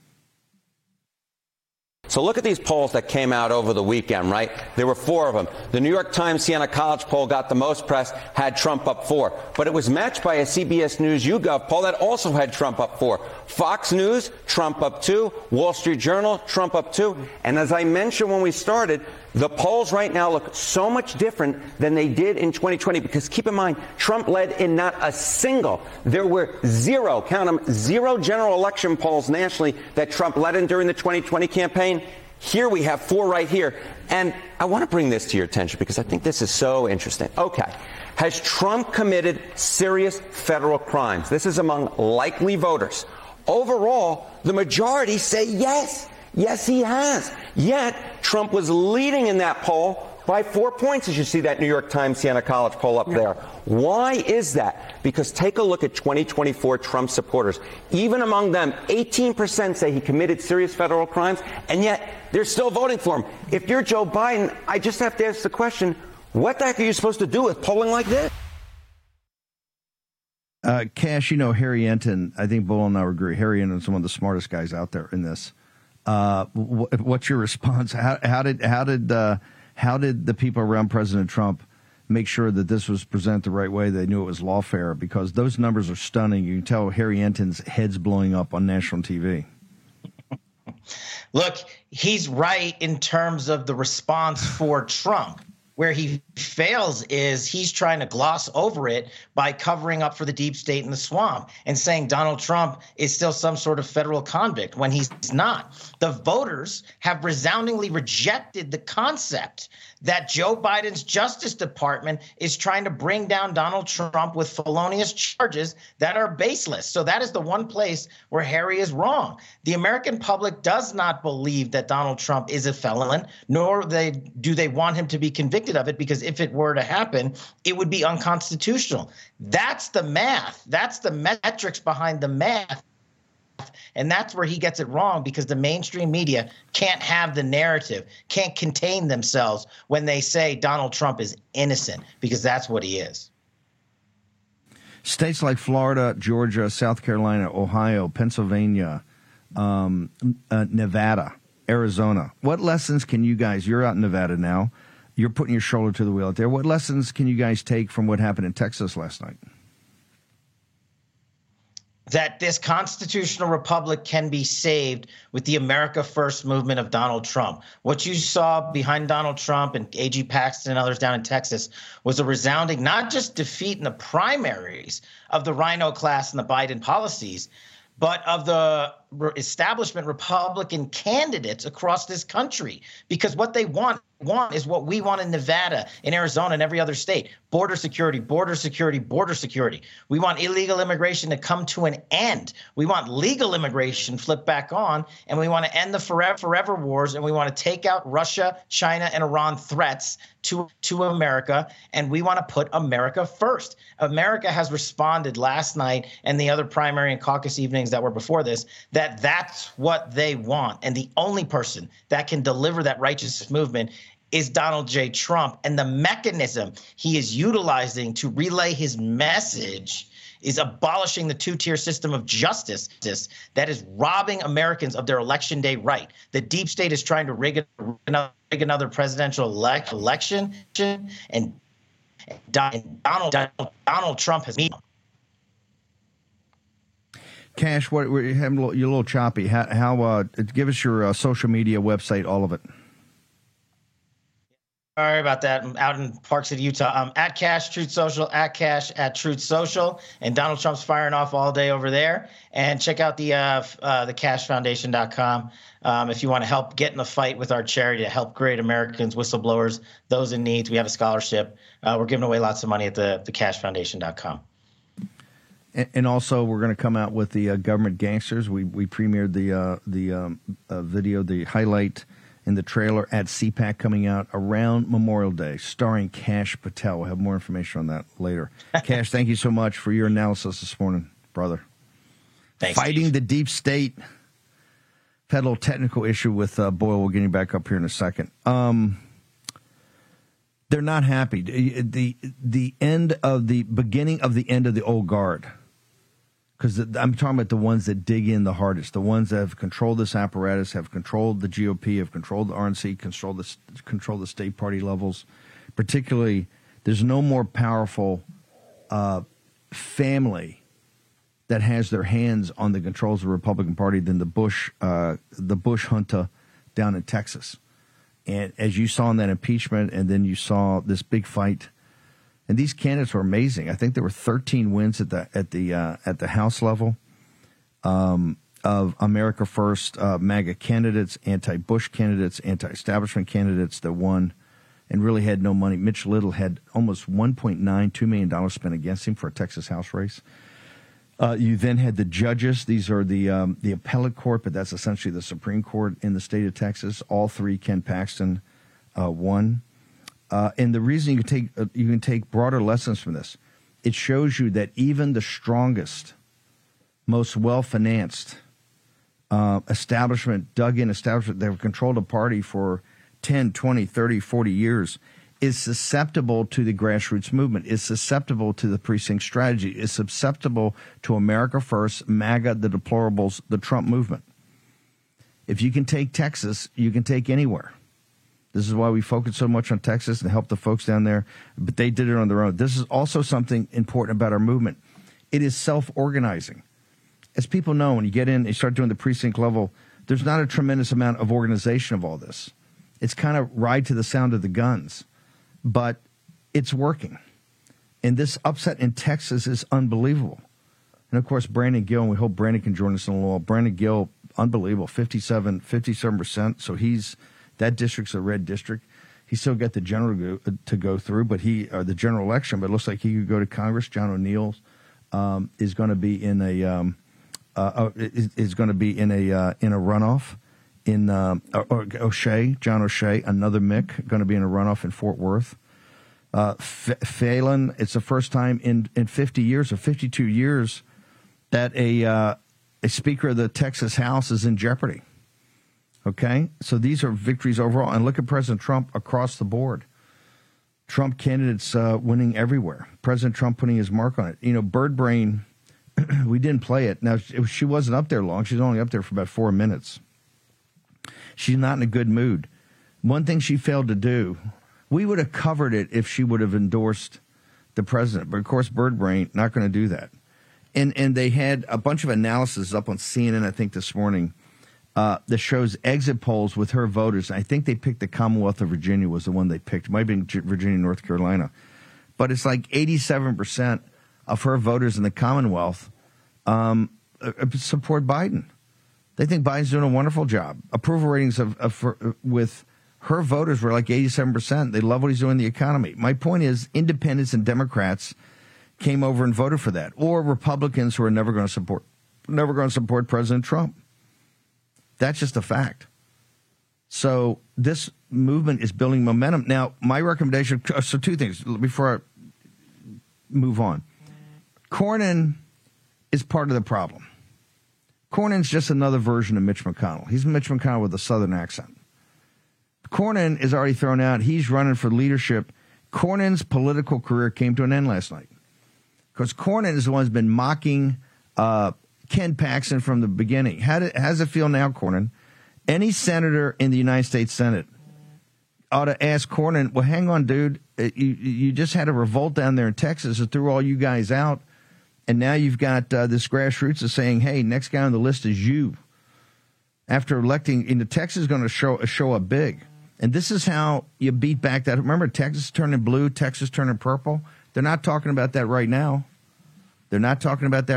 So look at these polls that came out over the weekend, right? There were 4 of them. The New York Times Siena College poll got the most press, had Trump up 4. But it was matched by a CBS News YouGov poll that also had Trump up 4. Fox News, Trump up 2. Wall Street Journal, Trump up 2. And as I mentioned when we started, the polls right now look so much different than they did in 2020, because keep in mind, Trump led in not a single. There were 0, count them, 0 general election polls nationally that Trump led in during the 2020 campaign. Here we have 4 right here. And I want to bring this to your attention because I think this is so interesting. Okay. Has Trump committed serious federal crimes? This is among likely voters. Overall, the majority say yes. Yes, he has. Yet, Trump was leading in that poll by 4 points, as you see that New York Times Siena College poll up there. Why is that? Because take a look at 2024 Trump supporters. Even among them, 18% say he committed serious federal crimes, and yet they're still voting for him. If you're Joe Biden, I just have to ask the question, what the heck are you supposed to do with polling like this? Kash, Harry Enten, I think Bull and I would agree. Harry Enten is one of the smartest guys out there in this. What's your response? How did the people around President Trump make sure that this was presented the right way? They knew it was lawfare, because those numbers are stunning. You can tell Harry Enten's head's blowing up on national TV. Look, he's right in terms of the response for Trump. Where he fails is he's trying to gloss over it by covering up for the deep state in the swamp and saying Donald Trump is still some sort of federal convict when he's not. The voters have resoundingly rejected the concept that Joe Biden's Justice Department is trying to bring down Donald Trump with felonious charges that are baseless. So that is the one place where Harry is wrong. The American public does not believe that Donald Trump is a felon, nor do they want him to be convicted of it, because if it were to happen, it would be unconstitutional. That's the math. That's the metrics behind the math. And that's where he gets it wrong, because the mainstream media can't have the narrative, can't contain themselves when they say Donald Trump is innocent, because that's what he is. States like Florida, Georgia, South Carolina, Ohio, Pennsylvania, Nevada, Arizona. What lessons can you guys, you're out in Nevada now, you're putting your shoulder to the wheel out there. What lessons can you guys take from what happened in Texas last night? That this constitutional republic can be saved with the America First movement of Donald Trump. What you saw behind Donald Trump and A.G. Paxton and others down in Texas was a resounding, not just defeat in the primaries of the Rhino class and the Biden policies, but of the establishment Republican candidates across this country, because what they want is what we want in Nevada, in Arizona, and every other state. Border security, border security, border security. We want illegal immigration to come to an end. We want legal immigration flipped back on, and we want to end the forever wars, and we want to take out Russia, China, and Iran threats to America, and we want to put America first. America has responded last night and the other primary and caucus evenings that were before this that that's what they want. And the only person that can deliver that righteous movement is Donald J. Trump. And the mechanism he is utilizing to relay his message is abolishing the two-tier system of justice that is robbing Americans of their election day right. The deep state is trying to rig another presidential election, and Donald Trump has made. Cash, you're a little choppy. How give us your social media website, all of it. Sorry about that. I'm out in Park City, Utah. I'm at Cash Truth Social, at Cash at Truth Social, and Donald Trump's firing off all day over there. And check out the cashfoundation.com if you want to help get in the fight with our charity to help great Americans, whistleblowers, those in need. We have a scholarship. We're giving away lots of money at the cashfoundation.com. And also, we're going to come out with the Government Gangsters. We premiered the video, the highlight in the trailer at CPAC coming out around Memorial Day, starring Kash Patel. We'll have more information on that later. Cash, thank you so much for your analysis this morning, brother. Thanks, Fighting Steve. the deep state. Had a little technical issue with Boyle. We'll get him back up here in a second. They're not happy. The end of the beginning of the end of the old guard. Because I'm talking about the ones that dig in the hardest, the ones that have controlled this apparatus, have controlled the GOP, have controlled the RNC, control the state party levels. Particularly, there's no more powerful family that has their hands on the controls of the Republican Party than the Bush junta down in Texas. And as you saw in that impeachment, and then you saw this big fight. And these candidates were amazing. I think there were 13 wins at the House level of America First MAGA candidates, anti-Bush candidates, anti-establishment candidates that won and really had no money. Mitch Little had almost $2 million spent against him for a Texas House race. You then had the judges. These are the appellate court, but that's essentially the Supreme Court in the state of Texas. All three, Ken Paxton won. And the reason you can take broader lessons from this, it shows you that even the strongest, most well-financed establishment that have controlled a party for 10, 20, 30, 40 years is susceptible to the grassroots movement, is susceptible to the precinct strategy, is susceptible to America First, MAGA, the deplorables, the Trump movement. If you can take Texas, you can take anywhere. This is why we focus so much on Texas and help the folks down there, but they did it on their own. This is also something important about our movement. It is self-organizing. As people know, when you get in, you start doing the precinct level, there's not a tremendous amount of organization of all this. It's kind of ride to the sound of the guns, but it's working. And this upset in Texas is unbelievable. And, of course, Brandon Gill, and we hope Brandon can join us in a little while. Brandon Gill, unbelievable, 57%. So that district's a red district. He still got the general to go through, but the general election. But it looks like he could go to Congress. John O'Neill is going to be in a runoff in John O'Shea, another Mick, going to be in a runoff in Fort Worth. Phelan, it's the first time in 50 years or 52 years that a Speaker of the Texas House is in jeopardy. Okay, so these are victories overall. And look at President Trump across the board. Trump candidates winning everywhere. President Trump putting his mark on it. You know, Bird Brain, we didn't play it. Now, she wasn't up there long. She's only up there for about 4 minutes. She's not in a good mood. One thing she failed to do, we would have covered it if she would have endorsed the president. But, of course, Bird Brain, not going to do that. And they had a bunch of analysis up on CNN, I think, this morning, that shows exit polls with her voters. I think they picked the Commonwealth of Virginia was the one they picked. It might have been Virginia, North Carolina. But it's like 87% of her voters in the Commonwealth support Biden. They think Biden's doing a wonderful job. Approval ratings with her voters were like 87%. They love what he's doing in the economy. My point is, independents and Democrats came over and voted for that, or Republicans who are never going to support President Trump. That's just a fact. So this movement is building momentum. Now, my recommendation, so two things before I move on. Cornyn is part of the problem. Cornyn's just another version of Mitch McConnell. He's Mitch McConnell with a Southern accent. Cornyn is already thrown out. He's running for leadership. Cornyn's political career came to an end last night because Cornyn is the one who's been mocking Ken Paxton from the beginning. How does it feel now, Cornyn? Any senator in the United States Senate ought to ask Cornyn, well, hang on, dude. You just had a revolt down there in Texas that threw all you guys out, and now you've got this grassroots is saying, hey, next guy on the list is you. After electing, Texas is going to show up big. And this is how you beat back that. Remember, Texas turning blue, Texas turning purple? They're not talking about that right now. They're talking about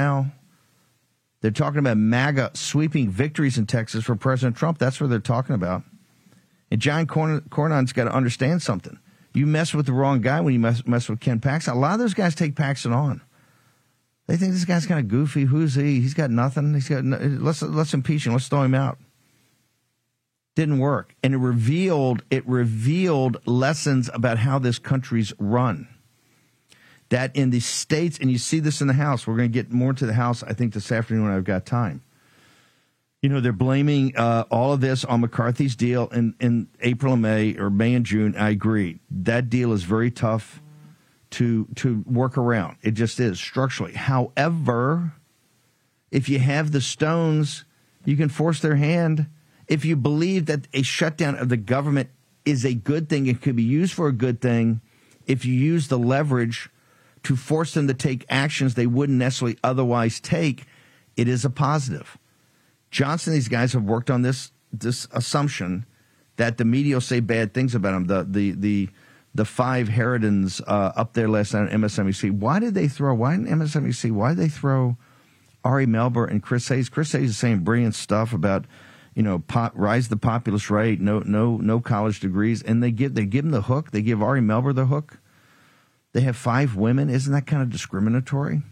MAGA sweeping victories in Texas for President Trump. That's what they're talking about. And John Cornyn's got to understand something. You mess with the wrong guy when you mess with Ken Paxton. A lot of those guys take Paxton on. They think this guy's kind of goofy. Who's he? He's got nothing. Let's impeach him. Let's throw him out. Didn't work. And it revealed lessons about how this country's run. That in the states, and you see this in the House, we're going to get more to the House, I think, this afternoon when I've got time. They're blaming all of this on McCarthy's deal in April and May, or May and June. I agree. That deal is very tough to work around. It just is, structurally. However, if you have the stones, you can force their hand. If you believe that a shutdown of the government is a good thing, it could be used for a good thing, if you use the leverage to force them to take actions they wouldn't necessarily otherwise take, it is a positive. Johnson, these guys have worked on this assumption that the media will say bad things about him. The five Harridans up there last night on MSNBC. Why did they throw Ari Melber and Chris Hayes? Chris Hayes is saying brilliant stuff about rise the populist rate, no college degrees, and they give him the hook. They give Ari Melber the hook. They have 5 women. Isn't that kind of discriminatory?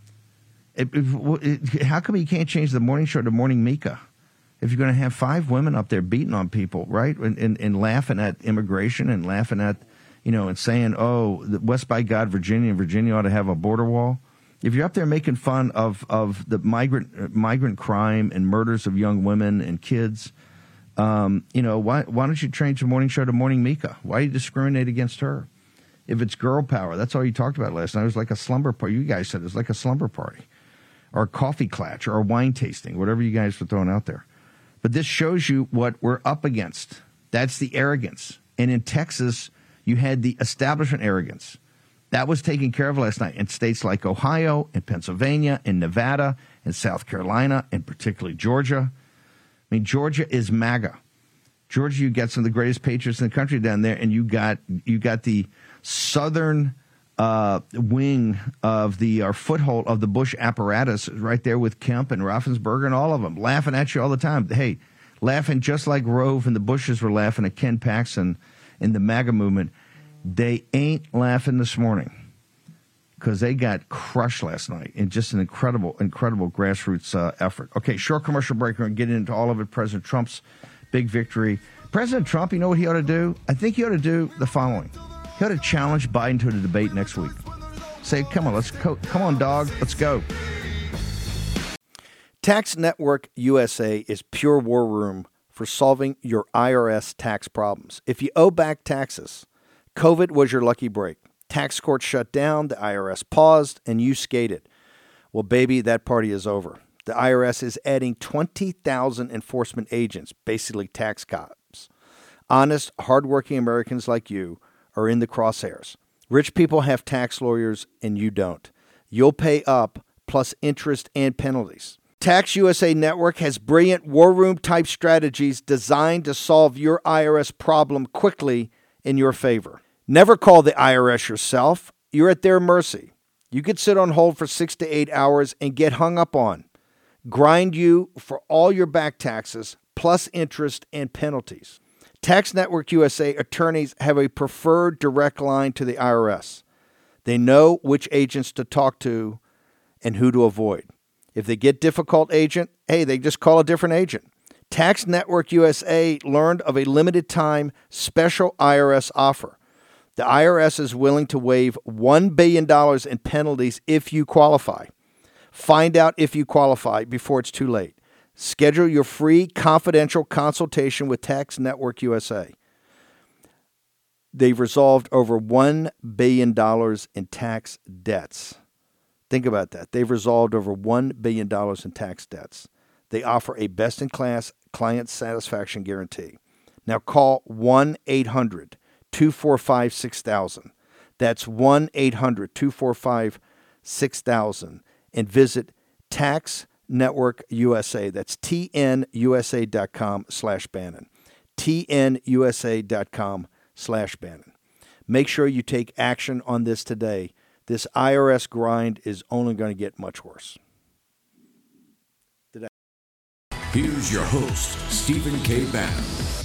How come you can't change the morning show to Morning Mika? If you're going to have 5 women up there beating on people, right, and laughing at immigration and laughing at, and saying, oh, West by God, Virginia ought to have a border wall. If you're up there making fun of the migrant crime and murders of young women and kids, why don't you change the morning show to Morning Mika? Why do you discriminate against her? If it's girl power, that's all you talked about last night. It was like a slumber party. You guys said it was like a slumber party or a coffee clatch or a wine tasting, whatever you guys were throwing out there. But this shows you what we're up against. That's the arrogance. And in Texas, you had the establishment arrogance. That was taken care of last night in states like Ohio and Pennsylvania and Nevada and South Carolina and particularly Georgia. I mean, Georgia is MAGA. Georgia, you got some of the greatest patriots in the country down there, and you got the southern wing of our foothold of the Bush apparatus right there with Kemp and Raffensperger and all of them laughing at you all the time. Hey, laughing just like Rove and the Bushes were laughing at Ken Paxton in the MAGA movement. They ain't laughing this morning because they got crushed last night in just an incredible grassroots effort. Okay, short commercial break. We're going to get into all of it. President Trump's big victory. President Trump, you know what he ought to do? I think he ought to do the following. He ought to challenge Biden to a debate next week. Say, come on, dog, let's go. Tax Network USA is pure war room for solving your IRS tax problems. If you owe back taxes, COVID was your lucky break. Tax court shut down, the IRS paused, and you skated. Well, baby, that party is over. The IRS is adding 20,000 enforcement agents, basically tax cops. Honest, hardworking Americans like you are in the crosshairs. Rich people have tax lawyers and you don't. You'll pay up plus interest and penalties. Tax USA Network has brilliant war room type strategies designed to solve your IRS problem quickly in your favor. Never call the IRS yourself. You're at their mercy. You could sit on hold for 6 to 8 hours and get hung up on. grind you for all your back taxes, plus interest and penalties. Tax Network USA attorneys have a preferred direct line to the IRS. They know which agents to talk to and who to avoid. If they get difficult agent, hey, they just call a different agent. Tax Network USA learned of a limited time special IRS offer. The IRS is willing to waive $1 billion in penalties if you qualify. Find out if you qualify before it's too late. Schedule your free confidential consultation with Tax Network USA. They've resolved over $1 billion in tax debts. Think about that. They've resolved over $1 billion in tax debts. They offer a best-in-class client satisfaction guarantee. Now call 1-800-245-6000. That's 1-800-245-6000 and visit Tax Network USA. That's tnusa.com/Bannon. tnusa.com/Bannon. Make sure you take action on this today. This IRS grind is only going to get much worse. Here's your host, Stephen K. Bannon.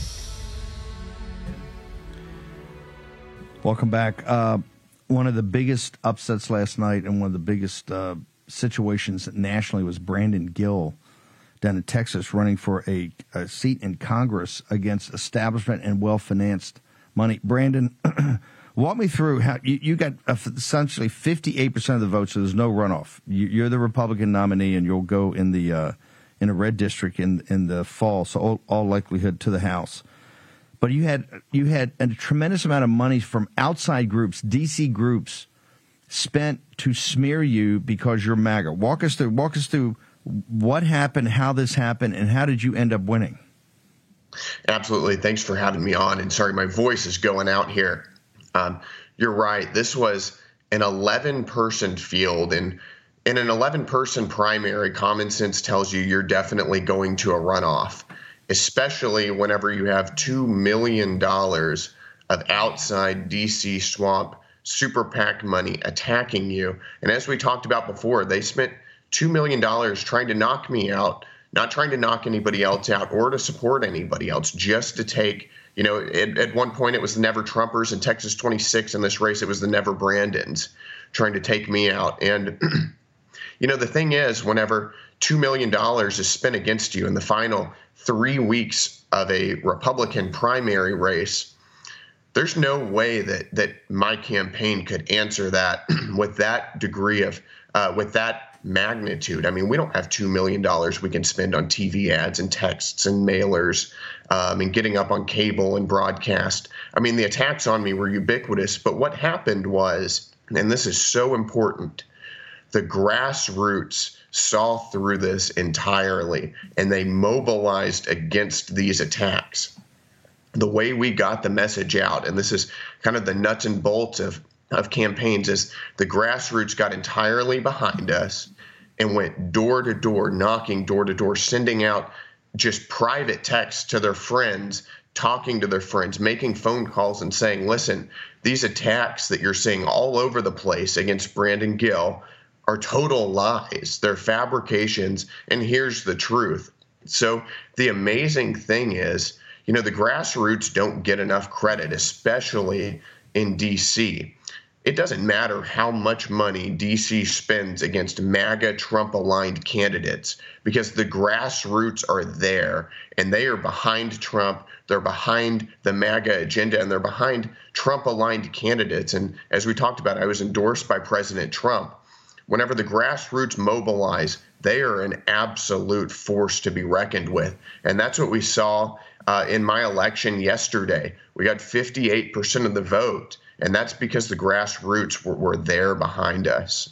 Welcome back. One of the biggest upsets last night and one of the biggest situations nationally was Brandon Gill down in Texas running for a seat in Congress against establishment and well-financed money. Brandon, walk me through how you got essentially 58% of the votes, so there's no runoff. You're the Republican nominee, and you'll go in the in a red district in the fall, so all likelihood to the House. But you had a tremendous amount of money from outside groups, DC groups, spent to smear you because you're MAGA. Walk us through what happened, how this happened, and how did you end up winning? Absolutely. Thanks for having me on. And sorry, my voice is going out here. You're right. This was an 11-person field. And in an 11-person primary, common sense tells you you're definitely going to a runoff, especially whenever you have $2 million of outside DC swamp super PAC money attacking you. And as we talked about before, they spent $2 million trying to knock me out, not trying to knock anybody else out or to support anybody else, just to take, at one point it was the Never Trumpers in Texas 26. In this race, it was the Never Brandons trying to take me out. And, the thing is, whenever $2 million is spent against you in the final 3 weeks of a Republican primary race, there's no way that my campaign could answer that with that degree of, with that magnitude. I mean, we don't have $2 million we can spend on TV ads and texts and mailers and getting up on cable and broadcast. I mean, the attacks on me were ubiquitous. But what happened was, and this is so important, the grassroots saw through this entirely, and they mobilized against these attacks. The way we got the message out, and this is kind of the nuts and bolts of campaigns, is the grassroots got entirely behind us and went door to door, knocking door to door, sending out just private texts to their friends, talking to their friends, making phone calls and saying, listen, these attacks that you're seeing all over the place against Brandon Gill are total lies. They're fabrications, and here's the truth. So the amazing thing is, the grassroots don't get enough credit, especially in D.C. It doesn't matter how much money D.C. spends against MAGA Trump-aligned candidates, because the grassroots are there, and they are behind Trump. They're behind the MAGA agenda, and they're behind Trump-aligned candidates. And as we talked about, I was endorsed by President Trump. Whenever the grassroots mobilize, they are an absolute force to be reckoned with. And that's what we saw in my election yesterday. We got 58% of the vote, and that's because the grassroots were there behind us.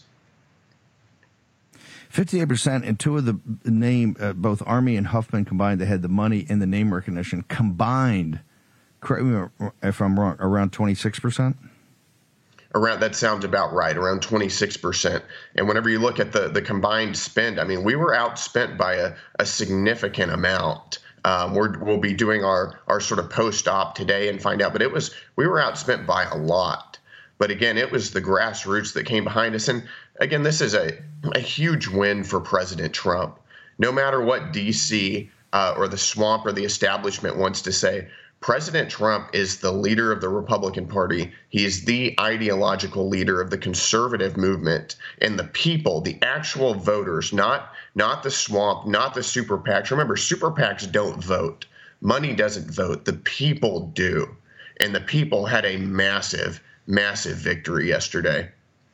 58%, and two of the name, both Army and Huffman combined, they had the money and the name recognition combined, correct me if I'm wrong, around 26%? Around, that sounds about right, around 26%. And whenever you look at the combined spend, I mean, we were outspent by a significant amount. We'll be doing our sort of post-op today and find out, but we were outspent by a lot. But again, it was the grassroots that came behind us. And again, this is a huge win for President Trump. no matter what D.C. Or the swamp or the establishment wants to say, President Trump is the leader of the Republican Party. He is the ideological leader of the conservative movement, and the people, the actual voters, not the swamp, not the super PACs. Remember, super PACs don't vote. Money doesn't vote. The people do. And the people had a massive, massive victory yesterday.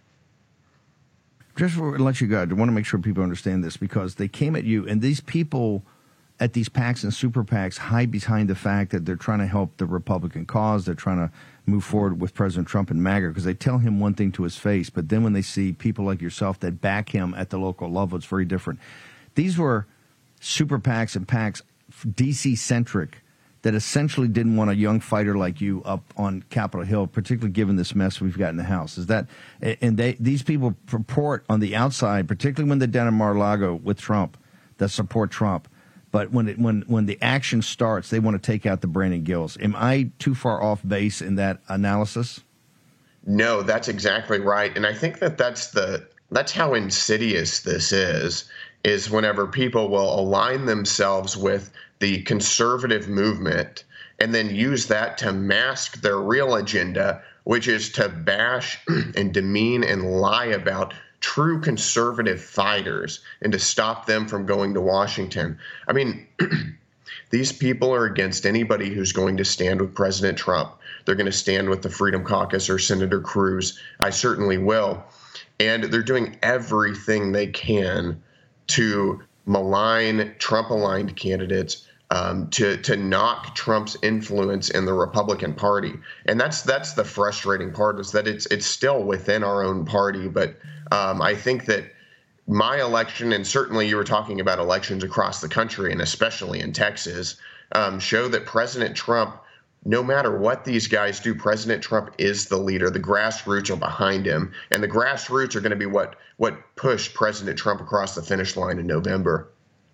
Just to let you go, I want to make sure people understand this, because they came at you, and these people at these PACs and super PACs hide behind the fact that they're trying to help the Republican cause. They're trying to move forward with President Trump and MAGA, because they tell him one thing to his face, but then when they see people like yourself that back him at the local level, it's very different. These were super PACs and PACs, DC-centric, that essentially didn't want a young fighter like you up on Capitol Hill, particularly given this mess we've got in the House. Is that, and these people purport on the outside, particularly when they're down in Mar-a-Lago with Trump, that support Trump. But when the action starts, they want to take out the Brandon Gills. Am I too far off base in that analysis? No, that's exactly right. And I think that's how insidious this is whenever people will align themselves with the conservative movement and then use that to mask their real agenda, which is to bash and demean and lie about true conservative fighters and to stop them from going to Washington. I mean, these people are against anybody who's going to stand with President Trump. They're going to stand with the Freedom Caucus or Senator Cruz. I certainly will. And they're doing everything they can to malign Trump-aligned candidates, to knock Trump's influence in the Republican Party. And that's the frustrating part, is that it's still within our own party. But I think that my election, and certainly you were talking about elections across the country, and especially in Texas, show that President Trump, no matter what these guys do, President Trump is the leader. The grassroots are behind him, and the grassroots are going to be what pushed President Trump across the finish line in November.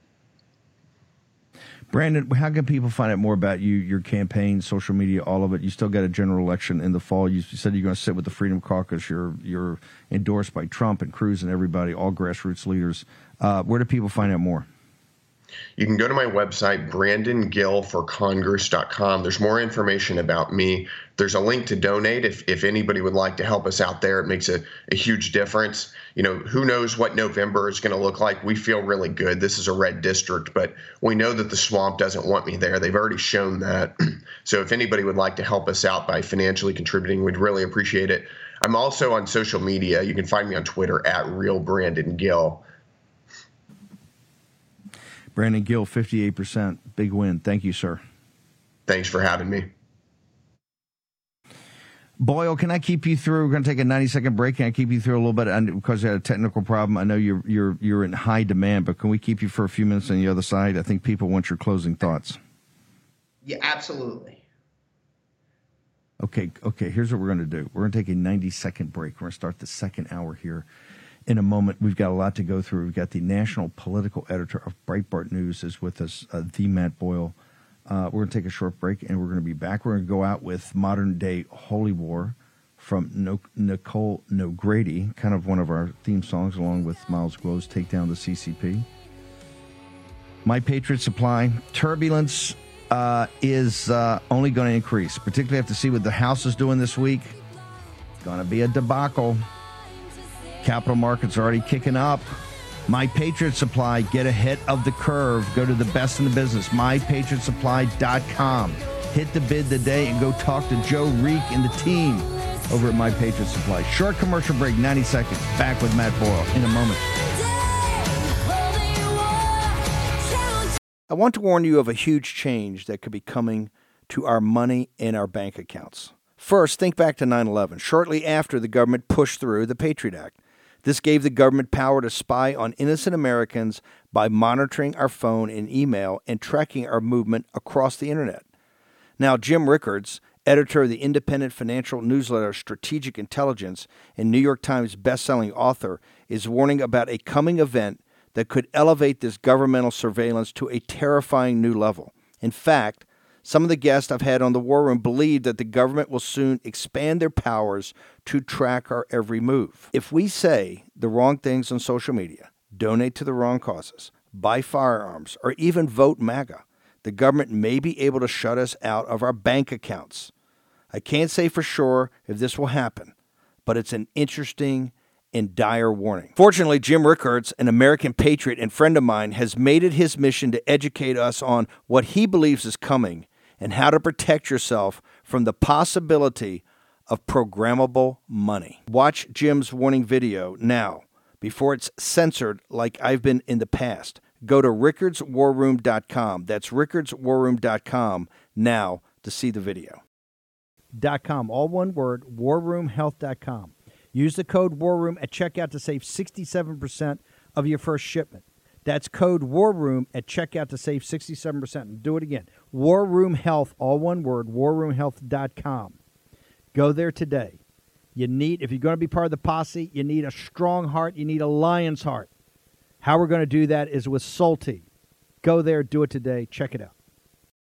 Brandon, how can people find out more about you, your campaign, social media, all of it? You still got a general election in the fall. You said you're going to sit with the Freedom Caucus. You're endorsed by Trump and Cruz and everybody, all grassroots leaders. Where do people find out more? You can go to my website, BrandonGillForCongress.com. There's more information about me. There's a link to donate if anybody would like to help us out there. It makes a huge difference. You know, who knows what November is going to look like. We feel really good. This is a red district, but we know that the swamp doesn't want me there. They've already shown that. So if anybody would like to help us out by financially contributing, we'd really appreciate it. I'm also on social media. You can find me on Twitter at @RealBrandonGill. Brandon Gill, 58%. Big win. Thank you, sir. Thanks for having me. Boyle, can I keep you through? We're going to take a 90-second break. Can I keep you through a little bit? Because you had a technical problem. I know you're in high demand, but can we keep you for a few minutes on the other side? I think people want your closing thoughts. Yeah, absolutely. Okay. Here's what we're going to do. We're going to take a 90-second break. We're going to start the second hour here. In a moment, we've got a lot to go through. We've got the national political editor of Breitbart News is with us, the Matt Boyle. We're going to take a short break, and we're going to be back. We're going to go out with modern-day Holy War from Nicole Nogrady, kind of one of our theme songs, along with Miles Glow's Take Down the CCP. My Patriot Supply. Turbulence is only going to increase, particularly have to see what the House is doing this week. It's going to be a debacle. Capital markets are already kicking up. My Patriot Supply, get ahead of the curve. Go to the best in the business, mypatriotsupply.com. Hit the bid today and go talk to Joe Reek and the team over at My Patriot Supply. Short commercial break, 90 seconds. Back with Matt Boyle in a moment. I want to warn you of a huge change that could be coming to our money in our bank accounts. First, think back to 9/11, shortly after the government pushed through the Patriot Act. This gave the government power to spy on innocent Americans by monitoring our phone and email and tracking our movement across the internet. Now, Jim Rickards, editor of the independent financial newsletter Strategic Intelligence and New York Times bestselling author, is warning about a coming event that could elevate this governmental surveillance to a terrifying new level. In fact, some of the guests I've had on the War Room believe that the government will soon expand their powers to track our every move. If we say the wrong things on social media, donate to the wrong causes, buy firearms, or even vote MAGA, the government may be able to shut us out of our bank accounts. I can't say for sure if this will happen, but it's an interesting and dire warning. Fortunately, Jim Rickards, an American patriot and friend of mine, has made it his mission to educate us on what he believes is coming and how to protect yourself from the possibility of programmable money. Watch Jim's warning video now before it's censored like I've been in the past. Go to rickardswarroom.com. That's rickardswarroom.com now to see the video. .com, all one word, warroomhealth.com. Use the code WARROOM at checkout to save 67% of your first shipment. That's code WARROOM at checkout to save 67%. And do it again. Warroom Health, all one word, warroomhealth.com. Go there today. If you're going to be part of the posse, you need a strong heart. You need a lion's heart. How we're going to do that is with Salty. Go there, do it today. Check it out.